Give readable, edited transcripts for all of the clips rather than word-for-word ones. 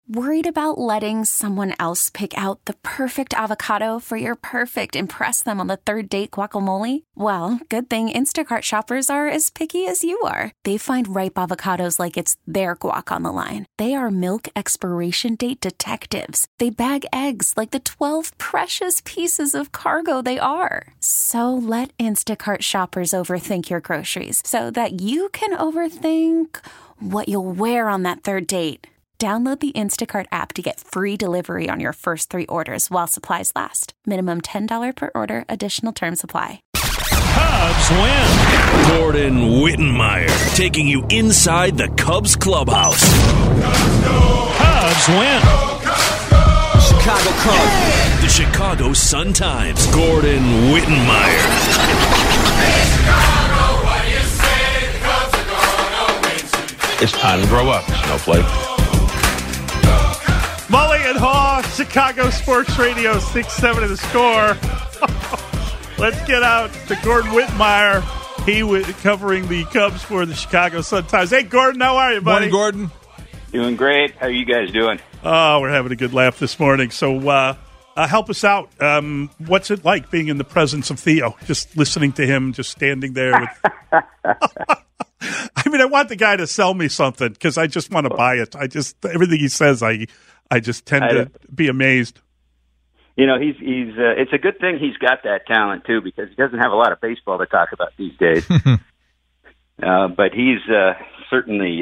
Worried about letting someone else pick out the perfect avocado for your perfect impress them on the third date guacamole? Well, good thing Instacart shoppers are as picky as you are. They find ripe avocados like it's their guac on the line. They are milk expiration date detectives. They bag eggs like the 12 precious pieces of cargo they are. So let Instacart shoppers overthink your groceries so that you can overthink what you'll wear on that third date. Download the Instacart app to get free delivery on your first 3 orders while supplies last. Minimum $10 per order. Additional terms apply. Cubs win. Gordon Wittenmyer taking you inside the Cubs clubhouse. Cubs win. Chicago Cubs. The Chicago Sun-Times. Gordon Wittenmyer. It's time to grow up, Snowflake. Mully and Haw, Chicago Sports Radio, 6-7 of the score. Let's get out to Gordon Wittenmyer. He was covering the Cubs for the Chicago Sun-Times. Hey, Gordon, how are you, buddy? Morning, Gordon. Doing great. How are you guys doing? Oh, we're having a good laugh this morning. So help us out. What's it like being in the presence of Theo? Just listening to him, just standing there with... I mean, I want the guy to sell me something because I just want to buy it. Everything he says, I just tend to be amazed. You know, he's it's a good thing he's got that talent too, because he doesn't have a lot of baseball to talk about these days. But he's certainly,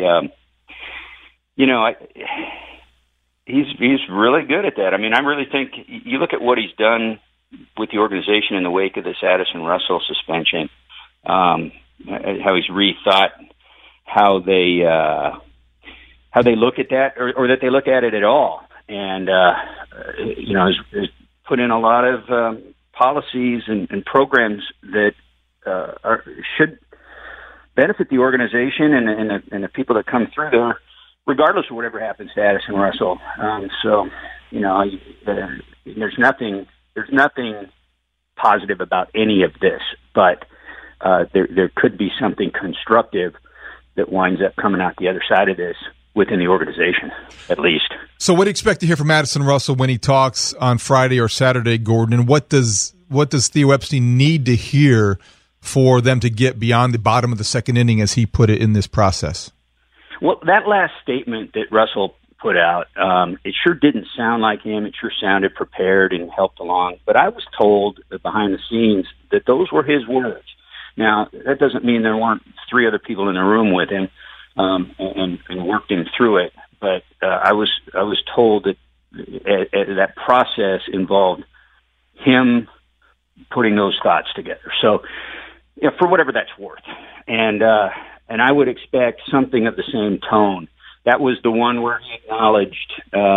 he's really good at that. I mean, I really think you look at what he's done with the organization in the wake of this Addison Russell suspension. How he's rethought how they look at that, or that they look at it at all, and has put in a lot of policies and programs that should benefit the organization and the people that come through there, regardless of whatever happens to Addison Russell. There's nothing positive about any of this, but there could be something constructive that winds up coming out the other side of this within the organization, at least. So what do you expect to hear from Addison Russell when he talks on Friday or Saturday, Gordon? And what does Theo Epstein need to hear for them to get beyond the bottom of the second inning, as he put it, in this process? Well, that last statement that Russell put out, it sure didn't sound like him. It sure sounded prepared and helped along. But I was told behind the scenes that those were his words. Now, that doesn't mean there weren't 3 other people in the room with him and worked him through it. But I was told that that process involved him putting those thoughts together. So, for whatever that's worth, and I would expect something of the same tone. That was the one where he acknowledged,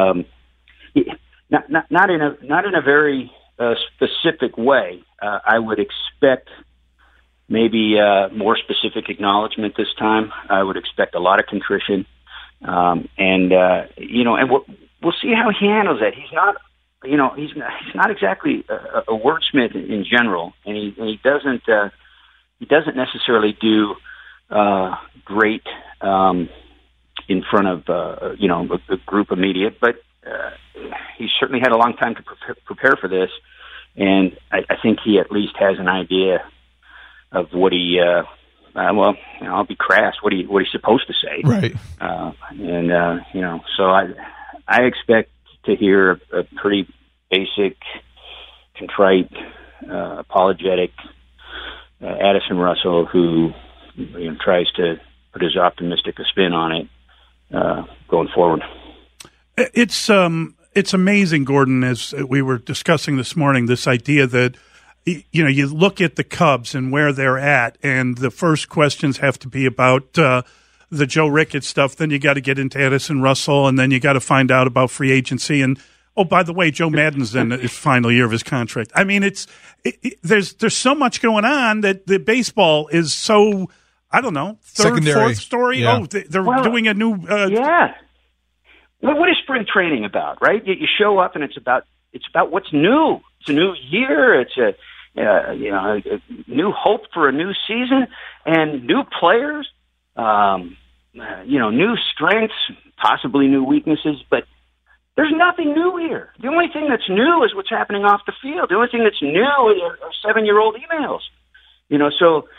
not in a very specific way. I would expect maybe more specific acknowledgement this time. I would expect a lot of contrition, and we'll see how he handles it. He's not exactly a wordsmith in general, and he doesn't necessarily do great in front of a group of media, but he certainly had a long time to prepare for this, and I think he at least has an idea of what he, I'll be crass, what he's supposed to say. Right. So I expect to hear a pretty basic, contrite, apologetic Addison Russell who tries to put his optimistic spin on it going forward. It's amazing, Gordon, as we were discussing this morning, this idea that you look at the Cubs and where they're at, and the first questions have to be about the Joe Ricketts stuff. Then you got to get into Addison Russell, and then you got to find out about free agency. And by the way, Joe Maddon's in his final year of his contract. I mean, there's so much going on that the baseball is so, I don't know, third, secondary. Fourth story. Yeah. They're doing a new. Yeah. What is spring training about, right? You show up and it's about what's new. It's a new year. It's a new hope for a new season and new players, new strengths, possibly new weaknesses. But There's nothing new here. The only thing that's new is what's happening off the field. The only thing that's new are 7-year-old emails. So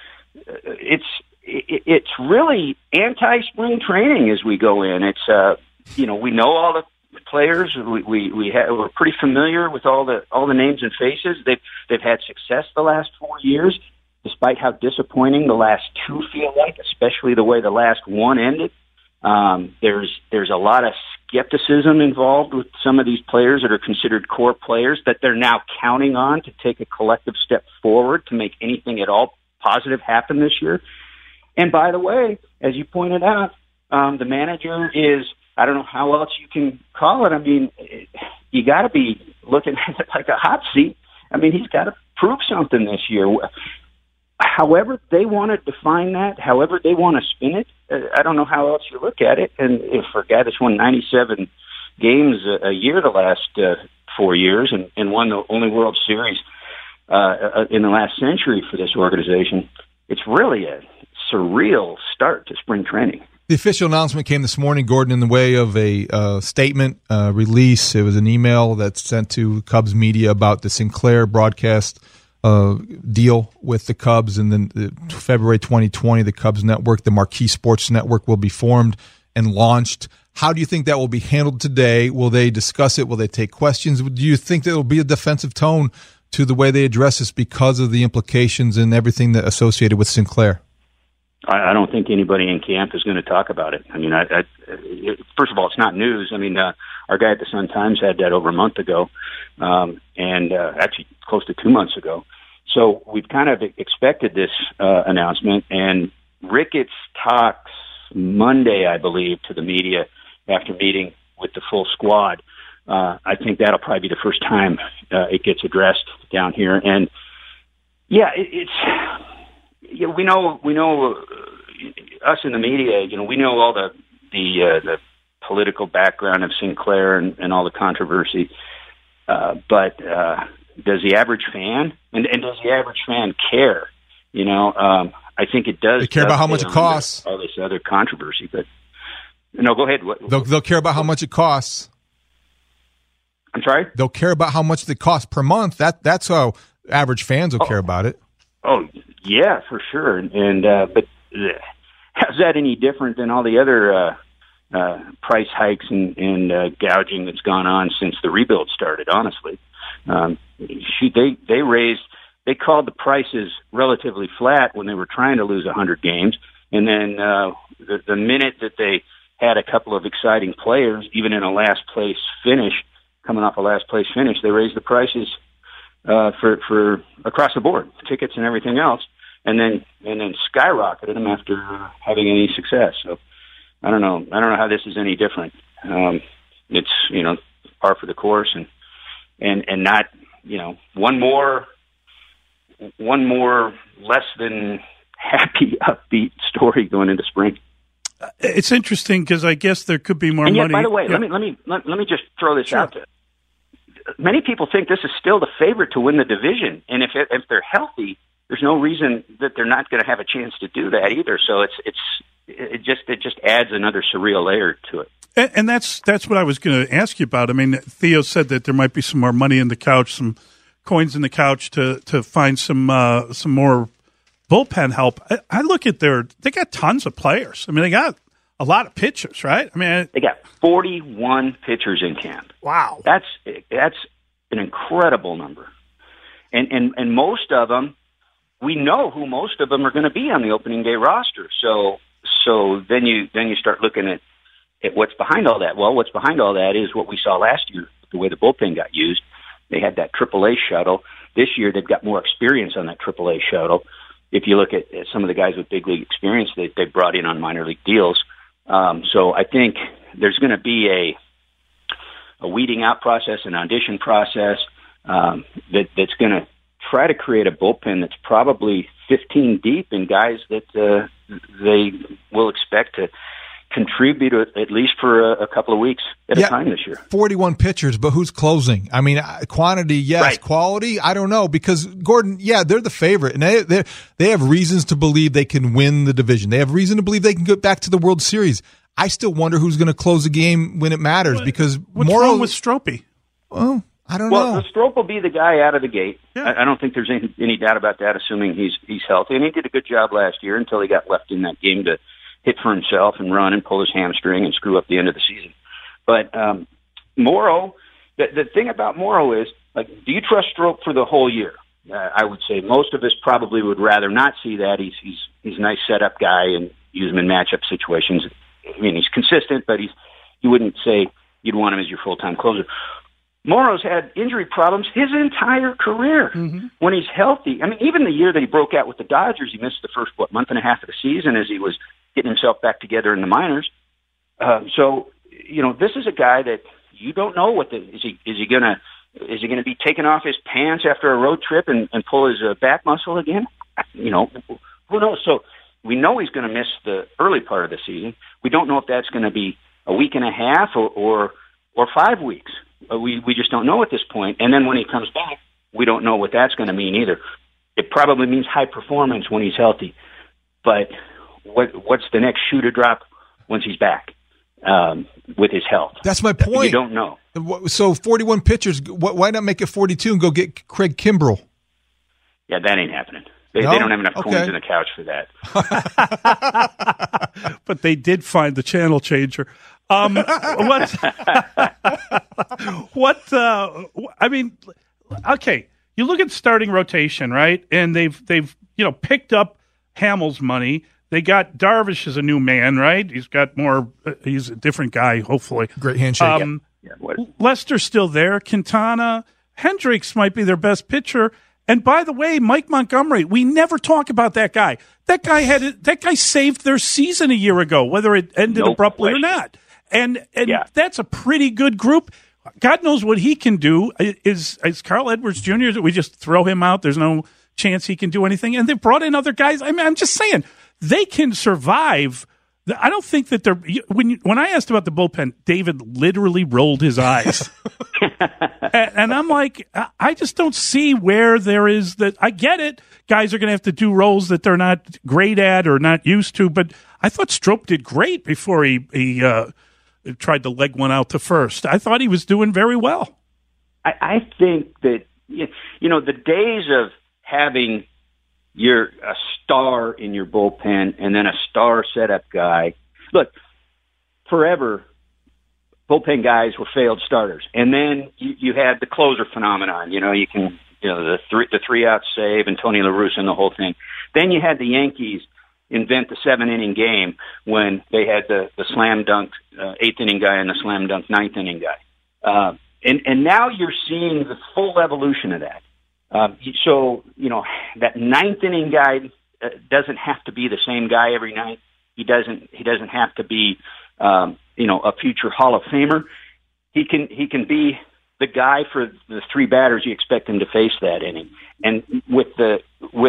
it's really anti-spring training as we go in. It's we know all the players. We're pretty familiar with all the names and faces. They've had success the last 4 years, despite how disappointing the last two feel like, especially the way the last one ended. There's a lot of skepticism involved with some of these players that are considered core players that they're now counting on to take a collective step forward to make anything at all positive happen this year. And by the way, as you pointed out, the manager is, I don't know how else you can call it. I mean, you got to be looking at it like a hot seat. I mean, he's got to prove something this year. However they want to define that, however they want to spin it, I don't know how else you look at it. And if for a guy that's won 97 games a year the last 4 years and won the only World Series in the last century for this organization, it's really a surreal start to spring training. The official announcement came this morning, Gordon, in the way of a statement release. It was an email that's sent to Cubs media about the Sinclair broadcast deal with the Cubs, and then February 2020, the Cubs network, the Marquee Sports Network, will be formed and launched. How do you think that will be handled today? Will they discuss it? Will they take questions? Do you think there will be a defensive tone to the way they address this because of the implications and everything that associated with Sinclair? I don't think anybody in camp is going to talk about it. I mean, first of all, it's not news. I mean, our guy at the Sun-Times had that over a month ago, and actually close to 2 months ago. So we've kind of expected this announcement, and Ricketts talks Monday, I believe, to the media after meeting with the full squad. I think that'll probably be the first time it gets addressed down here. And yeah, we know us in the media. We know all the political background of Sinclair and all the controversy. But does the average fan and does the average fan care? I think it does. They care about how much it costs. All this other controversy, but no, go ahead. They'll care about how much it costs. I'm sorry? They'll care about how much it costs per month. That's how average fans will care about it. Oh, yeah, for sure. And but how's that any different than all the other price hikes and gouging that's gone on since the rebuild started? Honestly, they called the prices relatively flat when they were trying to lose 100 games, and then the minute that they had a couple of exciting players, even in a last place finish, coming off a last place finish, they raised the prices for across the board, tickets and everything else, and then skyrocketed them after having any success. So I don't know how this is any different. It's par for the course, and not one more less than happy upbeat story going into spring. It's interesting because I guess there could be more and yet, money. By the way, yeah. let me just throw this Sure. out there. Many people think this is still the favorite to win the division, and if they're healthy, there's no reason that they're not going to have a chance to do that either. So it just adds another surreal layer to it. And that's what I was going to ask you about. I mean, Theo said that there might be some more money in the couch, some coins in the couch to find some more bullpen help. I look at they got tons of players. I mean, they got a lot of pitchers, right? I mean, they got 41 pitchers in camp. Wow, that's an incredible number, and most of them, we know who most of them are going to be on the opening day roster. So then you start looking at what's behind all that. Well, what's behind all that is what we saw last year, the way the bullpen got used. They had that AAA shuttle. This year, they've got more experience on that AAA shuttle. If you look at some of the guys with big league experience, they brought in on minor league deals. So I think there's going to be a weeding out process, an audition process that's going to try to create a bullpen that's probably 15 deep in guys that they will expect to contribute at least for a couple of weeks at a time this year. 41 pitchers, but who's closing? I mean, quantity, yes. Right. Quality, I don't know, because Gordon, yeah, they're the favorite, and they have reasons to believe they can win the division. They have reason to believe they can get back to the World Series. I still wonder who's going to close the game when it matters because what's Morrow wrong with Stropey? Well, I don't Well, know. the Strope will be the guy out of the gate. Yeah. I don't think there's any doubt about that, assuming he's healthy. And he did a good job last year until he got left in that game to hit for himself and run and pull his hamstring and screw up the end of the season. But Morrow, the thing about Morrow is, like, do you trust Strope for the whole year? I would say most of us probably would rather not see that. He's a nice setup guy and use him in matchup situations. I mean, he's consistent, but you wouldn't say you'd want him as your full-time closer. Morrow's had injury problems his entire career when he's healthy. I mean, even the year that he broke out with the Dodgers, he missed the first, month and a half of the season as he was getting himself back together in the minors. So, this is a guy that you don't know is he going to be taking off his pants after a road trip and pull his back muscle again? Who knows? So we know he's going to miss the early part of the season. We don't know if that's going to be a week and a half or 5 weeks. We just don't know at this point. And then when he comes back, we don't know what that's going to mean either. It probably means high performance when he's healthy. But what's the next shoe to drop once he's back with his health? That's my point. You don't know. So 41 pitchers, why not make it 42 and go get Craig Kimbrell? Yeah, that ain't happening. They No? don't have enough coins Okay. in the couch for that. But they did find the channel changer. Okay, you look at starting rotation, right? And they've picked up Hamill's money. They got Darvish as a new man, right? He's got more. He's a different guy, hopefully. Great handshake. Lester's still there. Quintana, Hendricks might be their best pitcher. And by the way, Mike Montgomery, we never talk about that guy. That guy saved their season a year ago, whether it ended abruptly or not. And that's a pretty good group. God knows what he can do. Is Carl Edwards Jr., we just throw him out? There's no chance he can do anything. And they've brought in other guys. I mean, I'm just saying, they can survive. I don't think that they're when I asked about the bullpen, David literally rolled his eyes. and I'm like, I just don't see where there is that. I get it. Guys are going to have to do roles that they're not great at or not used to. But I thought Strope did great before he tried to leg one out to first. I thought he was doing very well. I think that, the days of having a star in your bullpen and then a star setup guy. Look, forever, bullpen guys were failed starters. And then you had the closer phenomenon. The three out save and Tony La Russa and the whole thing. Then you had the Yankees invent the 7-inning game when they had the slam dunk 8th inning guy and the slam dunk 9th inning guy. And now you're seeing the full evolution of that. So that 9th inning guy doesn't have to be the same guy every night. He doesn't have to be a future Hall of Famer. He can be the guy for the three batters you expect him to face that inning. And with the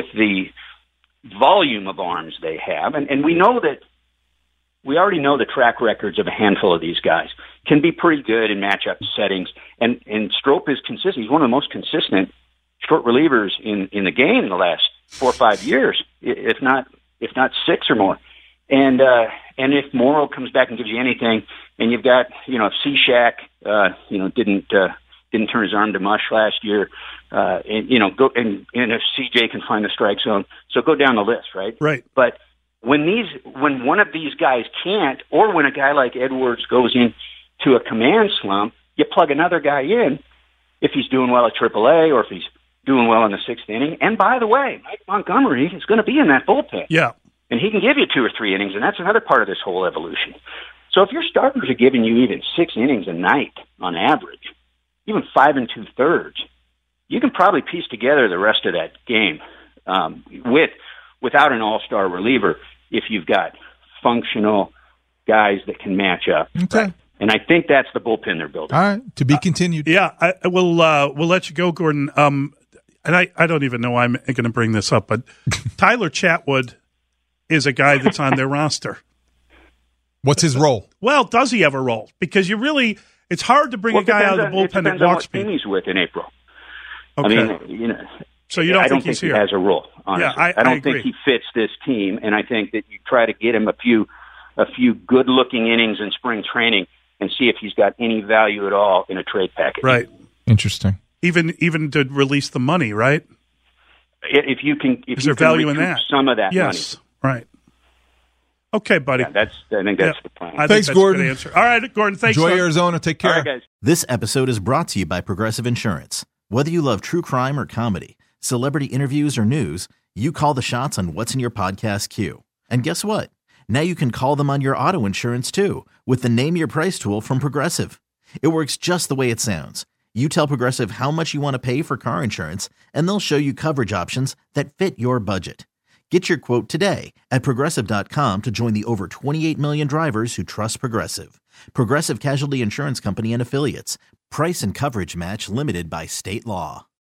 volume of arms they have, and we already know the track records of a handful of these guys can be pretty good in matchup settings. And Strope is consistent. He's one of the most consistent short relievers in the game in the last 4 or 5 years, if not 6 or more. And if Morrow comes back and gives you anything, and you've got if Cishak didn't turn his arm to mush last year, and if CJ can find the strike zone, so go down the list, right? Right. But when one of these guys can't, or when a guy like Edwards goes into a command slump, you plug another guy in if he's doing well at AAA or if he's doing well in the 6th inning. And by the way, Mike Montgomery is going to be in that bullpen. Yeah. And he can give you 2 or 3 innings, and that's another part of this whole evolution. So if your starters are giving you even 6 innings a night on average, even 5 2/3, you can probably piece together the rest of that game without an all-star reliever if you've got functional guys that can match up. Okay. Right? And I think that's the bullpen they're building. All right, to be continued. Yeah, we'll let you go, Gordon. And I don't even know why I'm going to bring this up, but Tyler Chatwood is a guy that's on their roster. What's his role? Well, does he have a role? Because it's hard to bring a guy out of the bullpen at walk speed. It depends on what team he's with in April. Okay. I mean, so you don't think he's here? He has a role, honestly. Yeah, I don't agree. think he fits this team, and I think that you try to get him a few a few good-looking innings in spring training and see if he's got any value at all in a trade package. Right. Interesting. Even to release the money, right? If you can, is there value in that? Some of that money. Yes. Right. Okay, buddy. Yeah, I think that's the plan. I Thanks, think that's Gordon. a good answer. All right, Gordon. Thanks. Enjoy Arizona. Take care. All right, guys. This episode is brought to you by Progressive Insurance. Whether you love true crime or comedy, celebrity interviews or news, you call the shots on what's in your podcast queue. And guess what? Now you can call them on your auto insurance too with the Name Your Price tool from Progressive. It works just the way it sounds. You tell Progressive how much you want to pay for car insurance, and they'll show you coverage options that fit your budget. Get your quote today at Progressive.com to join the over 28 million drivers who trust Progressive. Progressive Casualty Insurance Company and Affiliates. Price and coverage match limited by state law.